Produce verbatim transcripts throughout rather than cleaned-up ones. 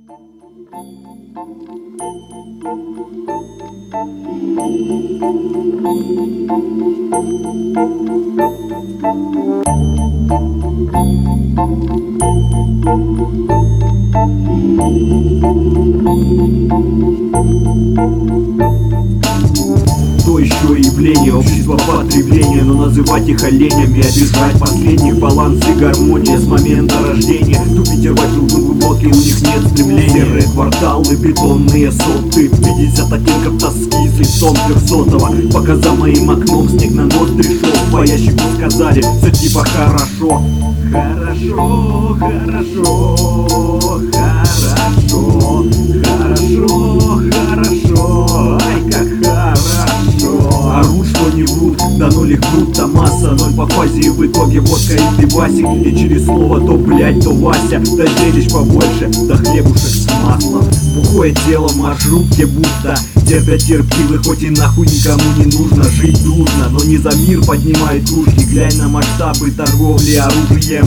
То еще явление общества потребления, но называть их оленями, обижать последних. Баланс и гармония с момента рождения. Тупить и рвать друг другу глотки, у них нет стремления. Серые кварталы, бетонные соты, пятьдесят оттенков тоски с лицом трехсотого. Пока за моим окном снег на ноздри шел, по ящику сказали, все типа хорошо. Хорошо, хорошо, хорошо, хорошо, хорошо, ай как хорошо. Орут, что не врут, да ноль их брут-то масса. Ноль по фазе и в итоге водка и пивасик. И через слово то блять, то Вася. Да зрелищ побольше, да хлебушек с маслом. Бухое тело в маршрутке будто терпят терпилы, хоть и нахуй никому не нужно. Жить трудно, но не за мир поднимают кружки. Глянь на масштабы торговли оружием.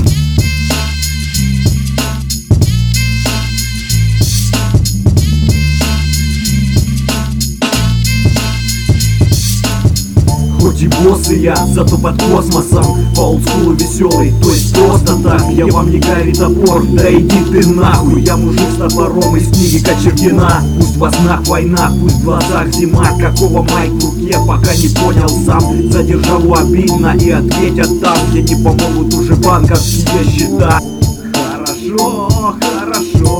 Хоть и босс и я, зато под космосом. По олдскулу веселый, то есть просто так. Я вам не Гарри Топор, да иди ты нахуй. Я мужик с топором из книги Кочергина. Пусть во снах война, пусть в глазах зима. Какого майк в руке, пока не понял сам. За державу обидно и ответят там, где не помогут уже банковские счета. Хорошо, хорошо.